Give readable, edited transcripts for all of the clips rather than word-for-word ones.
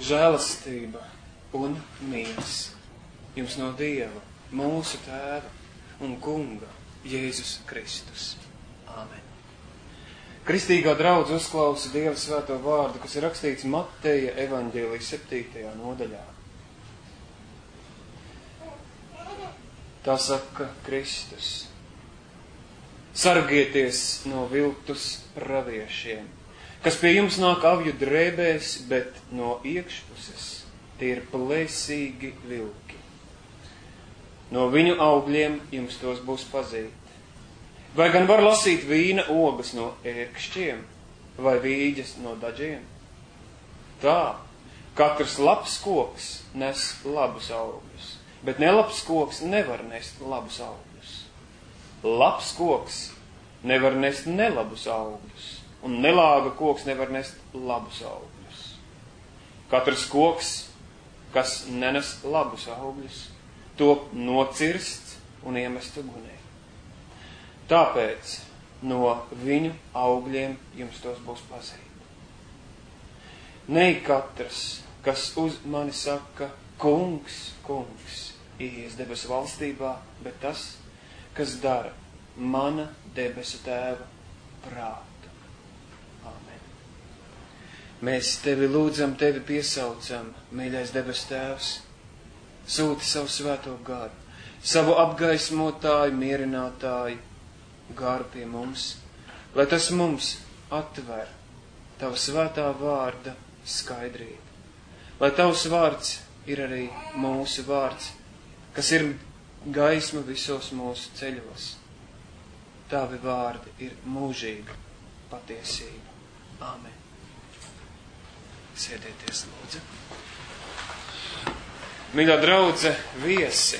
žēlastība un miers jums no Dieva, mūsu Tēva un Kunga Jēzus Kristus. Āmen. Kristīgā draudze uzklausa Dieva svēto vārdu, kas ir rakstīts Mateja evaņģēlijas 7. nodaļā. Tā saka Kristus: sargieties no viltus praviešiem, kas pie jums nāk avju drēbēs, bet no iekšpuses tie ir plēsīgi vilki. No viņu augļiem jums tos būs pazīt. Vai gan var lasīt vīna ogas no ērkšķiem, vai vīģes no daģiem? Tā, katrs labs koks nes labus augļus, bet nelabs koks nevar nest labus augļus. Labs koks nevar nest nelabus augļus, un nelāga koks nevar nest labus augļus. Katrs koks, kas nenes labus augļus, top nocirsts un iemest ugunī. Tāpēc no viņu augļiem jums tos būs pazīt. Ne katrs, kas uz mani saka, kungs, kungs, ies debesu valstībā, bet tas, kas dara mana debesu Tēva prātu. Āmen. Mēs tevi lūdzam, tevi piesaucam, mīļais debesu Tēvs. Sūti savu svēto garu, savu apgaismotāju, mierinātāju garu pie mums, lai tas mums atver tava svētā vārda skaidrību. Lai tavs vārds ir arī mūsu vārds, kas ir gaisma visos mūsu ceļos. Tavi vārdi ir mūžīga patiesība. Āmen. Sēdieties, lūdzu. Mīļā draudze, viesi.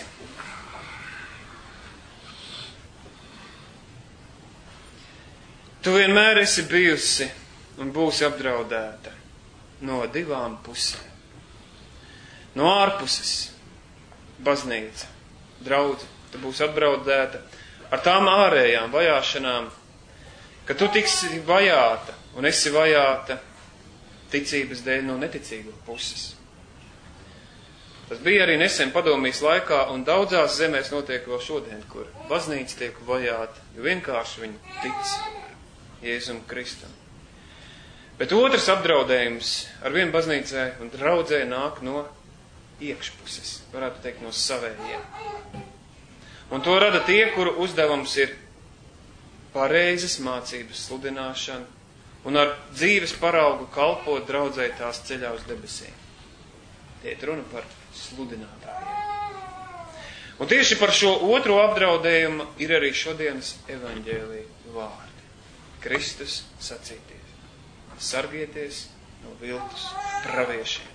Tu vienmēr esi bijusi un būsi apdraudēta no divām pusēm. No ārpuses baznīca, draudze, tu būsi apdraudēta ar tām ārējām vajāšanām, ka tu tiksi vajāta un esi vajāta ticības dēļ no neticīgo puses. Tas bija arī nesen padomijas laikā, un daudzās zemēs notiek vēl šodien, kur baznīca tiek vajāta, jo vienkārši viņi tic Jēzum Kristum. Bet otrs apdraudējums ar vienu baznīcai un draudzē nāk no iekšpuses, varētu teikt no savējiem. Un to rada tie, kuru uzdevums ir pareizas mācības sludināšana un ar dzīves paraugu kalpot draudzē tās ceļā uz debesīm. Tie ir runa par sludinātājiem. Un tieši par šo otro apdraudējumu ir arī šodienas evaņģēlija vārdi. Kristus sacīties: sargieties no viltus praviešiem.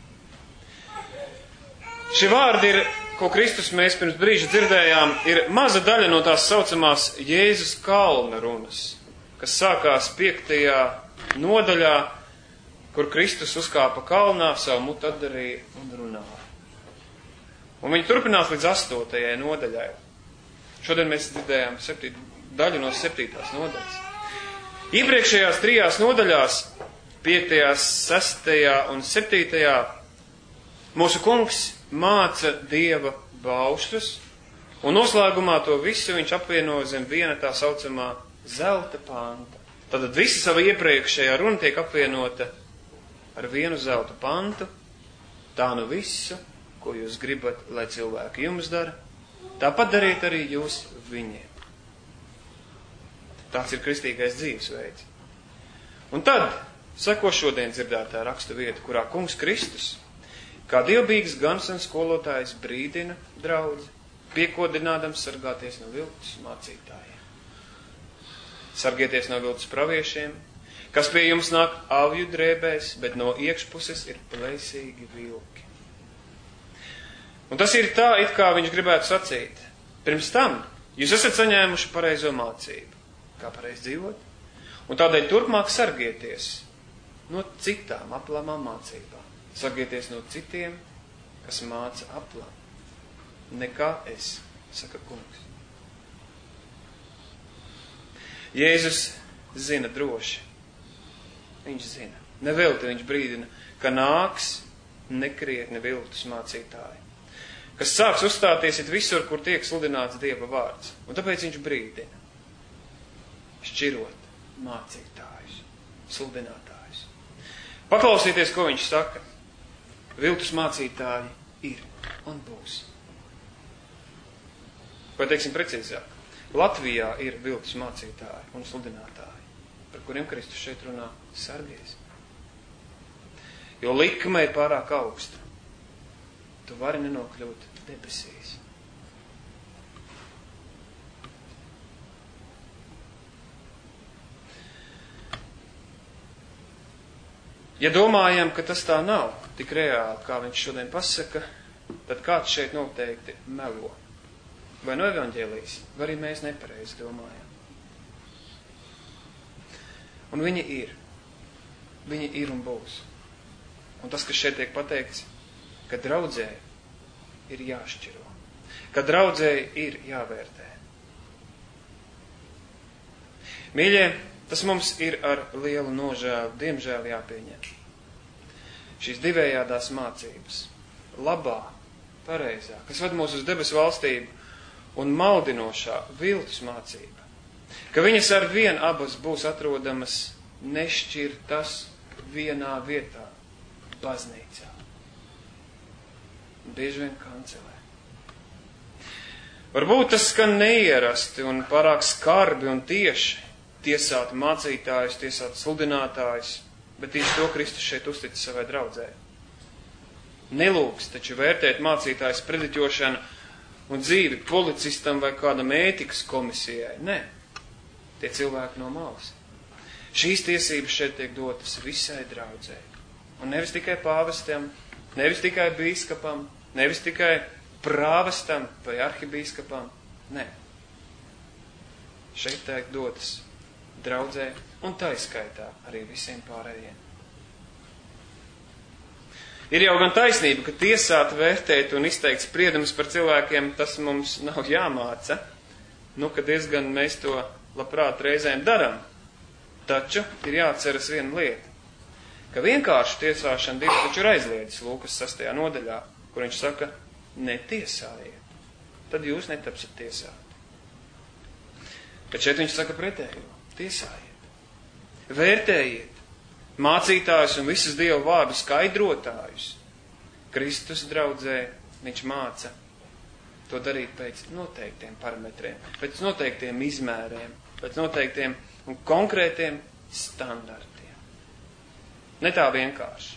Šie vārdi ir, ko Kristus mēs pirms brīža dzirdējām, ir maza daļa no tās saucamās Jēzus kalna runas, kas sākās 5. nodaļā, kur Kristus uzkāpa kalnā, savu mutu atdarīja un runāja. Un viņi turpinās līdz 8. nodaļai. Šodien mēs dzirdējām daļu no 7. nodaļas. Iepriekšējās 3 nodaļās, 5., 6. un 7. mūsu kungs māca Dieva baušļus, un noslēgumā to visu viņš apvieno zem viena tā saucamā zelta panta. Tad visa sava iepriekšējā runa tiek apvienota ar vienu zelta pantu. Tā nu visu, ko jūs gribat, lai cilvēki jums dara, tāpat dariet arī jūs viņiem. Tāds ir kristīgais dzīvesveids. Un tad seko šodien dzirdētā rakstu vieta, kurā kungs Kristus, kā dievbijīgs gans un skolotājs, brīdina draudzi, piekodinādams sargāties no viltus mācītājiem. Sargieties no viltus praviešiem, kas pie jums nāk avju drēbēs, bet no iekšpuses ir plēsīgi vilki. Un tas ir tā, it kā viņš gribētu sacīt. Pirms tam jūs esat saņēmuši pareizo mācību, kā pareizi dzīvot, un tādēļ turpmāk sargieties no citām aplamām mācībām. Sargieties no citiem, kas māca aplam. Nekā es, saka kungs. Jēzus zina droši. Viņš zina. Nevelti viņš brīdina, ka nāks nekrietni viltus mācītāji, kas sāks uzstāties it visur, kur tiek sludināts Dieva vārds. Un tāpēc viņš brīdina, šķirot mācītājus, sludinātājus. Paklausieties, ko viņš saka. Viltus mācītāji ir un būs. Vai teiksim precīzāk? Latvijā ir viltus mācītāji un sludinātāji, par kuriem Kristus šeit runā sargies. Jo likme ir pārāk augsta. Tu vari nenokļūt debesīs. Ja domājam, ka tas tā nav tik reāli, kā viņš šodien pasaka, tad kāds šeit noteikti melo. Vai no evaņģēlijas, vai arī mēs nepareizi domājam. Un viņi ir un būs. Un tas, kas šeit tiek pateikts, ka draudzē ir jāšķiro, ka draudzē ir jāvērtē. Mīļie, tas mums ir ar lielu nožēlu, diemžēl jāpieņem. Šīs divējādās mācības, labā, pareizā, kas ved mūs uz debesu valstību, un maldinošā viltus mācība, ka viņas ar vien abas būs atrodamas nešķirtas vienā vietā, baznīcā. Bieži vien kancelē. Varbūt tas skan neierasti un pārāk skarbi un tieši tiesāt mācītājus, tiesāt sludinātājus, bet tieši to Kristus šeit uztic savai draudzē. Nelūgs taču vērtēt mācītājs prediķošanu un dzīvi policistam vai kādam ētikas komisijai. Nē, tie cilvēki no malas. Šīs tiesības šeit tiek dotas visai draudzē. Un nevis tikai pāvestam, nevis tikai bīskapam, nevis tikai prāvestam vai arhibīskapam. Nē. Šeit tiek dotas draudzē un taiskaitā arī visiem pārējiem. Ir jau gan taisnība, ka tiesāt, vērtēt un izteikt spriedumus par cilvēkiem, tas mums nav jāmāca. Ka diezgan mēs to labprāt reizēm daram. Taču ir jāatceras viena lieta, ka vienkārši tiesāšana Dievs taču ir aizliedzis Lūkas 6. nodaļā, kur viņš saka, netiesājiet, tad jūs netapsiet tiesāti. Bet šeit viņš saka pretējo, tiesājiet, vērtējiet, mācītājus un visas Dieva vārdu skaidrotājus. Kristus draudzē viņš māca to darīt pēc noteiktiem parametriem, pēc noteiktiem izmēriem, pēc noteiktiem un konkrētiem standartiem. Ne tā vienkārši.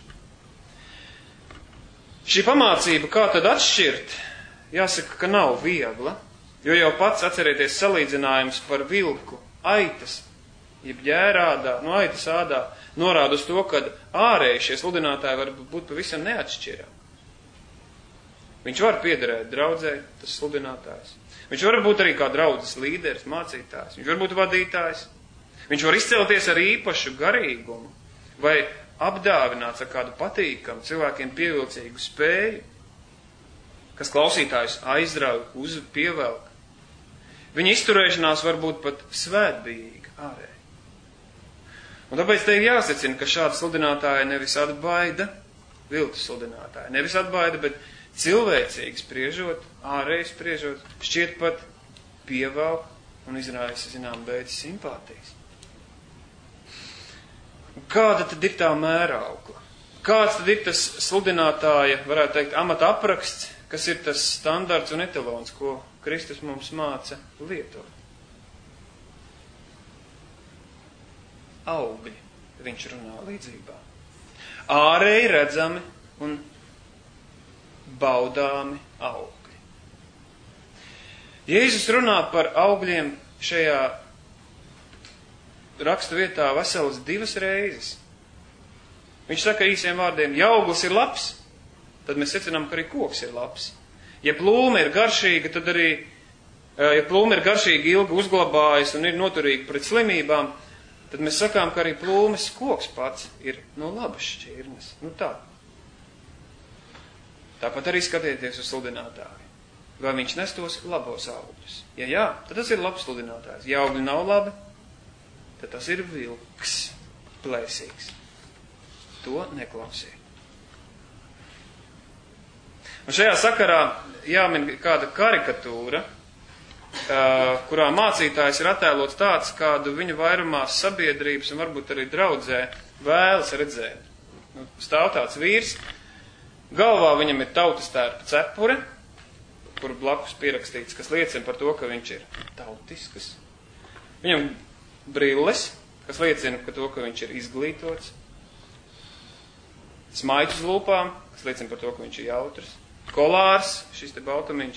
Šī pamācība, kā tad atšķirt, jāsaka, ka nav viegla, jo jau pats atcerieties salīdzinājums par vilku aitas, jeb ģērādā, no aitas ādā, norāda uz to, ka ārēji šie sludinātāji var būt pavisam neatšķirami. Viņš var piederēt draudzē, tas sludinātājs. Viņš var būt arī kā draudzes līderis, mācītājs. Viņš var būt vadītājs. Viņš var izcelties ar īpašu garīgumu vai apdāvināts ar kādu patīkamu, cilvēkiem pievilcīgu spēju, kas klausītājus aizrauj, pievelk. Viņa izturēšanās var būt pat svētbijīga ārēji. Un tāpēc te ir jāsacina, ka šādi sludinātāji nevis atbaida, viltus sludinātāji, nevis atbaida, bet cilvēcīgi spriežot, ārēji spriežot, šķiet pat pievelk un izraisa, beidzas simpātijas. Kāda tad ir tā mēraukla? Kāds tad ir tas sludinātāja, varētu teikt, amata apraksts, kas ir tas standarts un etalons, ko Kristus mums māca lietot? Augļi, viņš runā līdzībā. Ārēji redzami un baudāmi augļi. Jēzus runā par augļiem šajā rakstu vietā veselas 2 reizes. Viņš saka īsiem vārdiem, ja auglis ir labs, tad mēs secinām, ka arī koks ir labs. Ja plūme ir garšīga, tad arī, ja plūme ir garšīgi ilgi uzglabājas un ir noturīga pret slimībām, tad mēs sakām, ka arī plūmes koks pats ir no labas šķirnes. Tā. Tāpat arī skatieties uz sludinātāju. Vai viņš nes tos labos augļus? Ja jā, tad tas ir labs sludinātājs. Ja augļi nav labi, tad tas ir vilks, plēsīgs. To neklausiet. Un šajā sakarā jāmin kāda karikatūra, kurā mācītājs ir attēlots tāds, kādu viņa vairumās sabiedrības un varbūt arī draudzē vēlas redzēt. Stāv tāds vīrs, galvā viņam ir tautas tērpa cepure, kuru blakus pierakstīts, kas liecina par to, ka viņš ir tautisks. Viņam brilles, kas liecina par to, ka viņš ir izglītots. Smaiķis lūpām, kas liecina par to, ka viņš ir jautrs. Kolārs, šis te baltumiņš,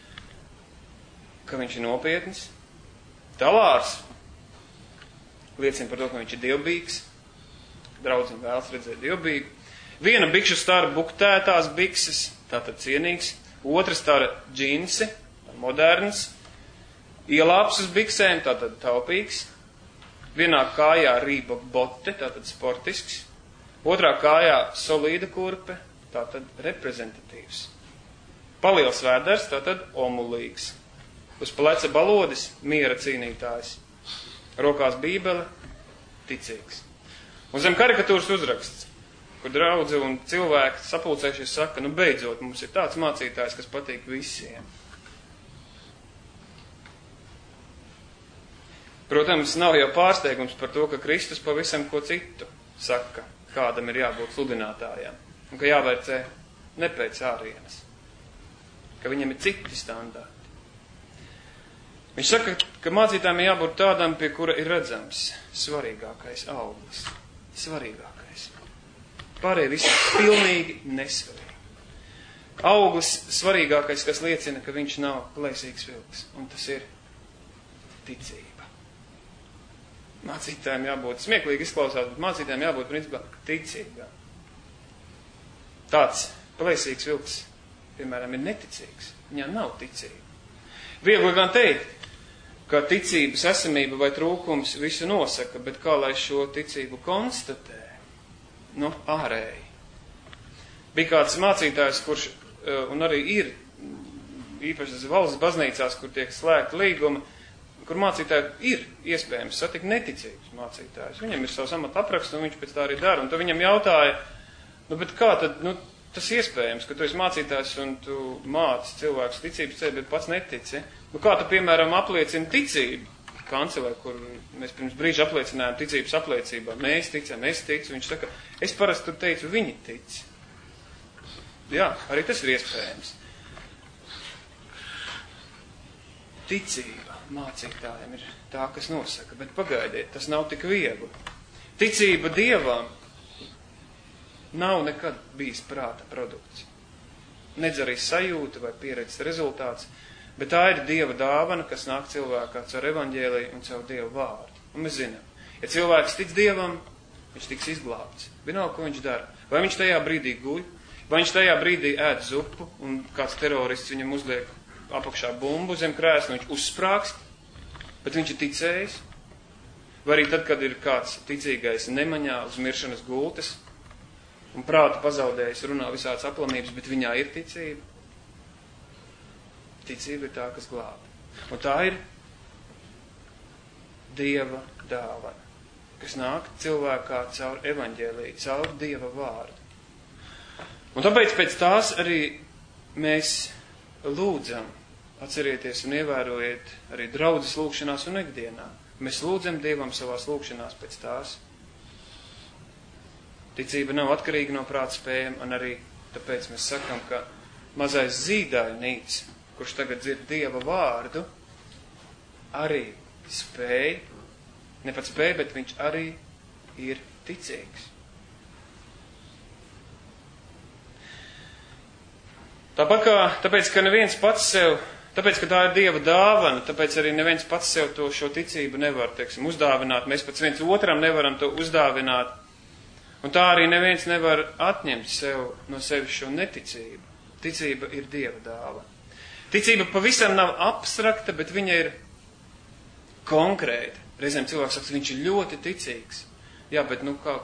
ka viņš ir nopietns. Talārs liecina par to, ka viņš ir dievbīgs. Draudzene vēlas redzēt dievbīgu. Viena bikšu stara buktētās bikses, tātad cienīgs. Otra stara džinsi, moderns. Ielāps uz biksēm, tātad taupīgs. Vienā kājā rība bote, tātad sportisks. Otrā kājā solīda kurpe, tātad reprezentatīvs. Paliels vēders, tātad omulīgs. Uz pleca balodis, miera cīnītājs. Rokās bībele, ticīgs. Un zem karikatūras uzraksts, kur draudze un cilvēki sapulcējušies saka, nu beidzot, mums ir tāds mācītājs, kas patīk visiem. Protams, nav jau pārsteigums par to, ka Kristus pavisam ko citu saka, kādam ir jābūt sludinātājām. Un ka jāvērtē ne pēc ārienes. Ka viņam ir citi standarti. Viņš saka, ka mācītājiem ir jābūt tādam, pie kura ir redzams svarīgākais auglis. Svarīgākais. Pārējie visi pilnīgi nesvarīgi. Auglis svarīgākais, kas liecina, ka viņš nav plēsīgs vilks. Un tas ir ticība. Mācītājiem jābūt, smieklīgi izklausās, bet mācītājiem jābūt principā ticīgā. Tāds plēsīgs vilks, piemēram, ir neticīgs. Viņam nav ticība. Viegli gan teikt, ka ticības esamība vai trūkums visu nosaka, bet kā lai šo ticību konstatē? Ārēji. Bija kāds mācītājs, kurš, un arī ir, īpaši valsts baznīcās, kur tiek slēgta līguma, kur mācītāji ir iespējams satikt neticīgus mācītājus. Viņam ir savs amata apraksts, un viņš pēc tā arī dara. Un tad viņam jautāja, bet kā tad, tas iespējams, ka tu esi mācītājs un tu māci cilvēkus ticības ceļu, bet pats netici. Kā tu, piemēram, apliecini ticību? Kancelē, kur mēs pirms brīža apliecinājām ticības apliecībā. Mēs ticam, es ticu. Viņš saka, es parasti tur teicu, viņi tic. Jā, arī tas ir iespējams. Ticība mācītājiem ir tā, kas nosaka, bet pagaidiet, tas nav tik viegli. Ticība Dievam nav nekad bijis prāta produkts. Nedz arī sajūta vai pieredzes rezultāts, bet tā ir Dieva dāvana, kas nāk cilvēkā caur evaņģēliju un caur Dievu vārdu. Un mēs zinām, ja cilvēks tic Dievam, viņš tiks izglābts. Vienalga, ko viņš dara. Vai viņš tajā brīdī guļ, vai viņš tajā brīdī ēd zupu, un kāds terorists viņam uzliek apakšā bumbu zem krēsla, viņš uzsprāgst, bet viņš ir ticējis. Vai arī tad, kad ir kāds ticīgais nemaņā uz miršanas gultes, un prātu pazaudējis, runā visādas aplamības, bet viņā ir ticība. Ticība ir tā, kas glāb. Un tā ir Dieva dāvana, kas nāk cilvēkā caur evaņģēliju, caur Dieva vārdu. Un tāpēc pēc tās arī mēs lūdzam, atcerieties un ievērojiet arī draudzes lūgšanās un ikdienā. Mēs lūdzam Dievam savās lūgšanās pēc tās. Ticība nav atkarīga no prāta spējām, un arī tāpēc mēs sakam, ka mazais zīdainīts, kurš tagad dzird Dieva vārdu, arī spēj, ne pat spēj, bet viņš arī ir ticīgs. Tāpēc, ka neviens pats sev, tāpēc, ka tā ir Dieva dāvana, tāpēc arī neviens pats sev šo ticību nevar, uzdāvināt. Mēs pats viens otram nevaram to uzdāvināt. Un tā arī neviens nevar atņemt no sevis šo neticību. Ticība ir Dieva dāvana. Ticība pavisam nav abstrakta, bet viņa ir konkrēta. Reizēm cilvēks saka, viņš ir ļoti ticīgs. Jā, bet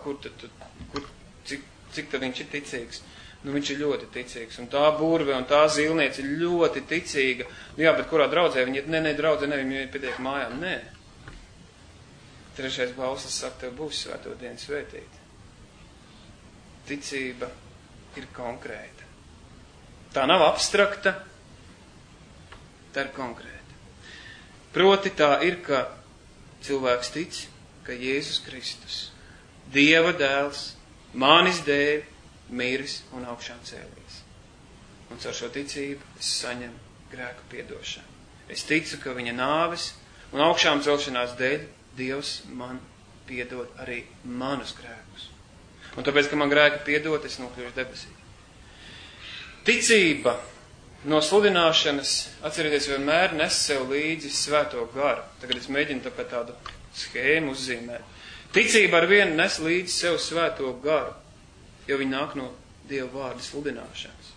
cik tad viņš ir ticīgs? Viņš ir ļoti ticīgs. Un tā burve un tā zilniece ir ļoti ticīga. Jā, bet kurā draudzē viņa ir? Nē, draudzē, viņa pietiek mājām. Nē. Trešais bauslis saka, tev būs svēto dienu svētīt. Ticība ir konkrēta. Tā nav abstrakta, tā ir konkrēta. Proti tā ir, ka cilvēks tic, ka Jēzus Kristus, Dieva dēls, manis dēļ, miris un augšām cēlīs. Un caur šo ticību es saņemu grēku piedošanu. Es ticu, ka viņa nāves un augšām celšanās dēļ Dievs man piedod arī manus grēkus. Un tāpēc, ka man grēki piedod, es nokļūšu debesī. Ticība no sludināšanas, atcerieties, vienmēr nes sev līdzi svēto garu. Tagad es mēģinu tādu schēmu uzzīmēt. Ticība ar vienu nes līdzi sev svēto garu, jo viņi nāk no Dieva vārda sludināšanas.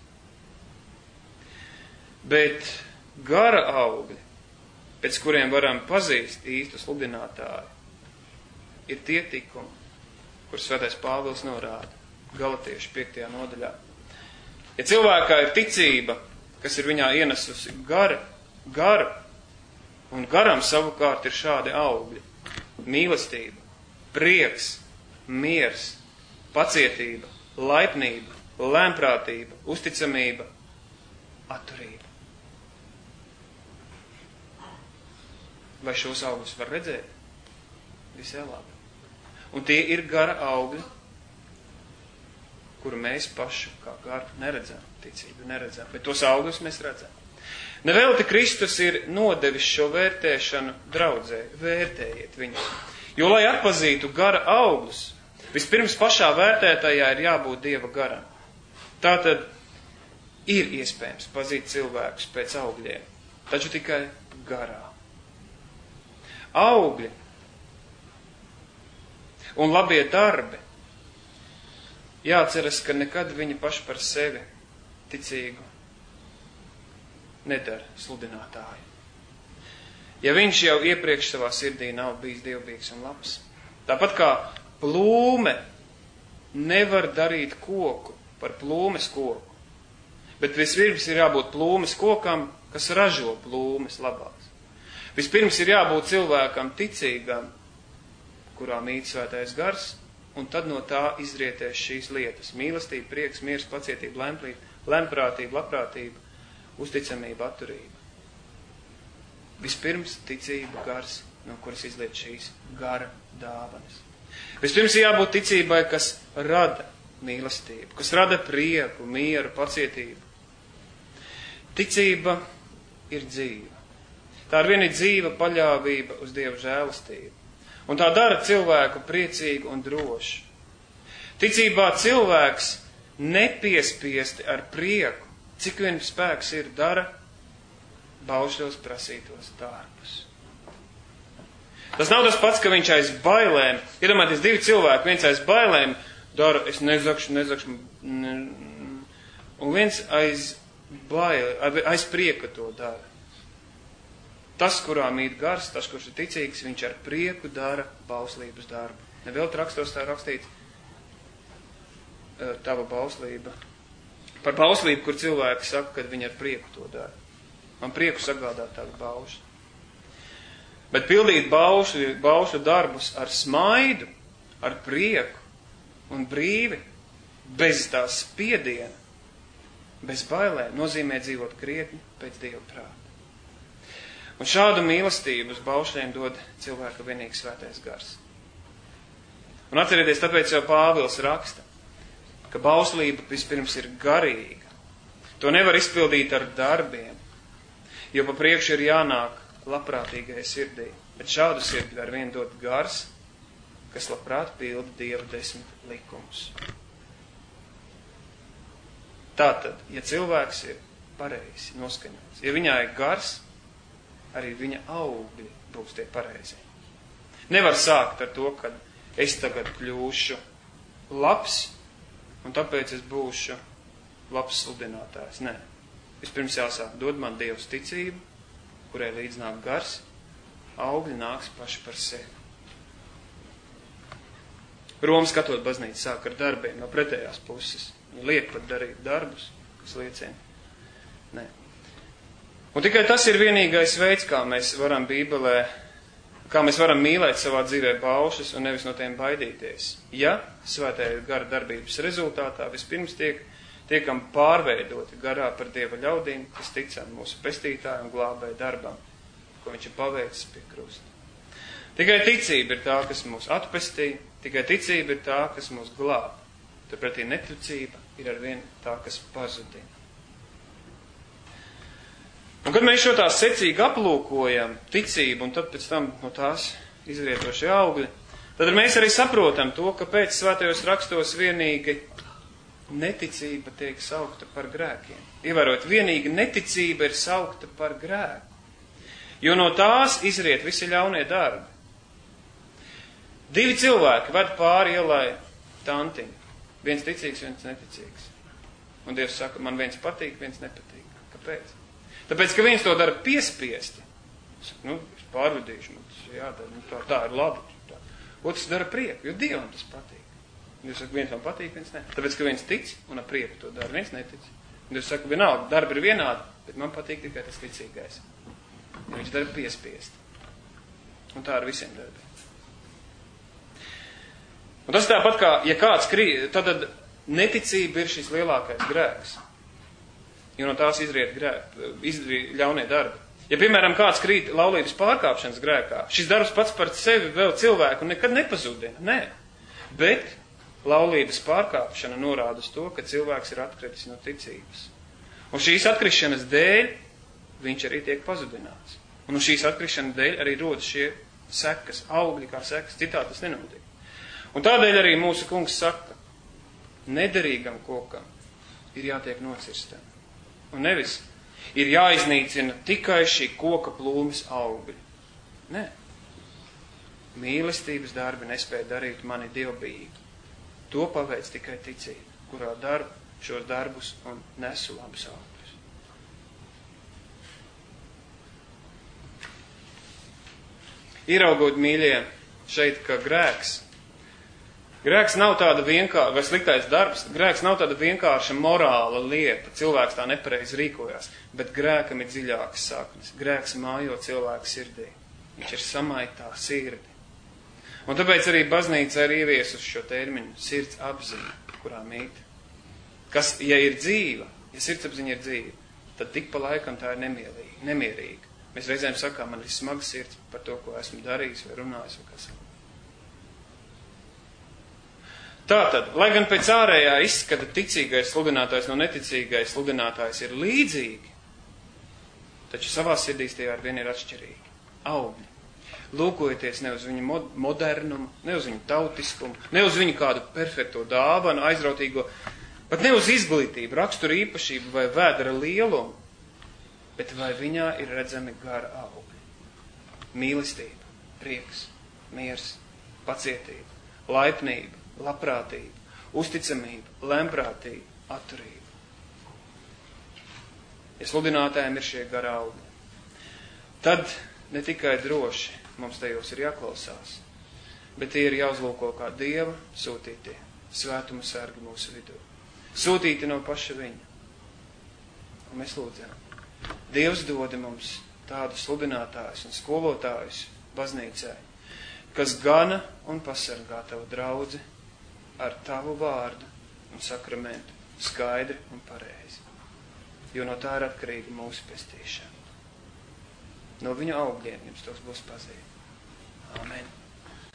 Bet gara augļi, pēc kuriem varam pazīst īstu sludinātāju, ir tie tikumi, kur svētais Pāvils norāda Galatiešu 5. nodaļā. Ja cilvēkā ir ticība, kas ir viņā ienesusi garu, un garam savukārt ir šādi augļi: mīlestība, prieks, miers, pacietība, laipnība, lēnprātība, uzticamība, atturība. Vai šos augļus var redzēt? Visai labi. Un tie ir gara augļi, kuru mēs pašu kā garu neredzam, ticību neredzam, bet tos augļus mēs redzam. Nevelti Kristus ir nodevis šo vērtēšanu draudzē. Vērtējiet viņu. Jo, lai atpazītu gara augļus, vispirms pašā vērtētājā ir jābūt Dieva garam. Tātad ir iespējams pazīt cilvēkus pēc augļiem, taču tikai garā. Augļi un labie darbi, jāatceras, ka nekad viņi paši par sevi ticīgu nedara sludinātāju. Ja viņš jau iepriekš savā sirdī nav bijis dievbijīgs un labs. Tāpat kā plūme nevar darīt koku par plūmes koku, bet vispirms ir jābūt plūmes kokam, kas ražo plūmes labās. Vispirms ir jābūt cilvēkam ticīgam, kurā mīt svētais gars, un tad no tā izrietēs šīs lietas: mīlestība, prieks, miers, pacietība, lēnprātība, labprātība, uzticamība, atturība. Vispirms ticība, gars, no kuras izliet šīs gara dāvanas. Vispirms ir jābūt ticībai, kas rada mīlestību, kas rada prieku, mieru, pacietību. Ticība ir dzīva. Tā ar vienu ir dzīva paļāvība uz Dieva žēlastību. Un tā dara cilvēku priecīgu un drošu. Ticībā cilvēks nepiespiesti ar prieku, cik vien spēks ir, dara baušļos prasītos darbus. Tas nav tas pats, ka viņš aiz bailēm, iedomājieties, divi cilvēki, viens aiz bailēm dara, es nezakšu, un viens aiz prieka to dara. Tas, kurā mīt gars, tas, kurš ir ticīgs, viņš ar prieku dara bauslības darbu. Nevēl rakstos tā rakstīts tava bauslība. Par bauslību, kur cilvēki saka, ka viņi ar prieku to dara. Man prieku sagādā tādu baušļu. Bet pildīt baušļu darbus ar smaidu, ar prieku un brīvi, bez tās spiediena, bez bailēm, nozīmē dzīvot krietni pēc Dieva prāta. Un šādu mīlestību uz baušļiem dod cilvēka vienīgi svētais gars. Un atcerieties, tāpēc jau Pāvils raksta, ka bauslība vispirms ir garīga. To nevar izpildīt ar darbiem, jo pa priekšu ir jānāk labprātīgai sirdī. Bet šādu sirdi ar vien dot gars, kas labprāt pilda Dieva 10 likumus. Tātad, ja cilvēks ir pareizi noskaņots, ja viņā ir gars, arī viņa augļi būs tie pareizi. Nevar sākt ar to, ka es tagad kļūšu labs, un tāpēc es būšu labs sludinātājs. Nē. Vispirms jāsāk, dod man Dievs ticību, kurai līdz nāk gars, augļi nāks paši par sevi. Romas katoļu baznīca sāk ar darbiem no pretējās puses. Viņi liek pat darīt darbus, kas liecina. Nē. Un tikai tas ir vienīgais veids, kā mēs varam Bībelē, kā mēs varam mīlēt savā dzīvē baušas un nevis no tiem baidīties. Ja svētajā gara darbības rezultātā vispirms tiek tiekam pārveidoti garā par Dieva ļaudīm, kas ticam mūsu pestītāju un glābēju darbam, ko viņš ir paveicis pie krusta. Tikai ticība ir tā, kas mūs atpestīja, tikai ticība ir tā, kas mūs glāb. Turpretī neticība ir arvien tā, kas pazudina. Un kad mēs šo tās secīgi aplūkojam ticību un tad pēc tam no tās izrietošie augļi, tad mēs arī saprotam to, ka pēc svētajos rakstos vienīgi neticība tiek saukta par grēkiem. Ievērot, vienīgi neticība ir saukta par grēku. Jo no tās izriet visi ļaunie darbi. 2 cilvēki ved pāri ielai tantiņu. Viens ticīgs, viens neticīgs. Un Dievs saka, man viens patīk, viens nepatīk. Kāpēc? Tāpēc, ka viens to dara piespiesti. Saka, es pārvedīšu, man tas jādara, tā ir labi. Tā. Otrs dara prieku, jo Dievam tas patīk. Dievs saka, viens man patīk, viens ne. Tāpēc, ka viens tic un ar prieku to dara, viens netic. Dievs saka, vienalga, darbi ir vienādi, bet man patīk tikai tas ticīgais. Ja viņš dara piespiesti. Un tā ar visiem darbiem. Un tas tāpat kā, ja kāds krīt, tad neticība ir šis lielākais grēks. Jo no tās izriet ļaunie darbi. Ja, piemēram, kāds krīt laulības pārkāpšanas grēkā, šis darbs pats par sevi vēl cilvēku nekad nepazudina. Nē. Bet laulības pārkāpšana norāda uz to, ka cilvēks ir atkritis no ticības. Un šīs atkrišanas dēļ viņš arī tiek pazudināts. Un šīs atkrišanas dēļ arī rodas šie sekas, augļi kā sekas, citā tas nenotiek. Un tādēļ arī mūsu kungs saka, nederīgam kokam ir jātiek nocirstam. Un nevis ir jāiznīcina tikai šī koka plūmes augļi. Nē. Mīlestības darbi nespēja darīt mani dievbijīgu. To paveic tikai ticība, kurā daru šos darbus un nesu labus augļus. Ieraugot, mīļie, šeit, ka Grēks nav tāda vienkārša, vai sliktais darbs, grēks nav tāda vienkārša morāla lieta, cilvēks tā nepareizi rīkojās, bet grēkam ir dziļākas saknes. Grēks mājo cilvēku sirdī. Viņš ir samaitā sirdi. Un tāpēc arī baznīca ir ieviesusi šo terminu sirds apziņa, kurā mīt. Kas, ja ir dzīva, ja sirdsapziņa ir dzīva, tad tik pa laikam tā ir nemierīga. Mēs reizēm sakām, man ir smaga sirds par to, ko esmu darījis vai runājis vai kas. Tātad, lai gan pēc ārējā izskata ticīgais sludinātājs no neticīgais sludinātājs ir līdzīgi, taču savā sirdīs tie arvien ir atšķirīgi. Augļi. Lūkojieties ne uz viņu modernumu, ne uz viņu tautiskumu, ne uz viņu kādu perfekto dāvanu, aizrautīgo, pat ne uz izglītību, raksturu īpašību vai vēdera lielumu, bet vai viņā ir redzami gara augļi. Mīlestība, prieks, miers, pacietība, laipnība, labprātība, uzticamība, lemprātība, atturība. Ja sludinātājiem ir šie gara augļi, tad ne tikai droši mums tajos ir jāklausās, bet tie ir jāuzlūko kā Dieva sūtītie svētuma sargi mūsu vidū. Sūtīti no paša viņa. Un mēs lūdzam. Dievs dod mums tādus sludinātājus un skolotājus baznīcai, kas gana un pasargā tavu draudzi ar tavu vārdu un sakramentu skaidri un pareizi. Jo no tā ir atkarīga mūsu pestīšana. No viņu augļiem jums tos būs pazīt. Amen.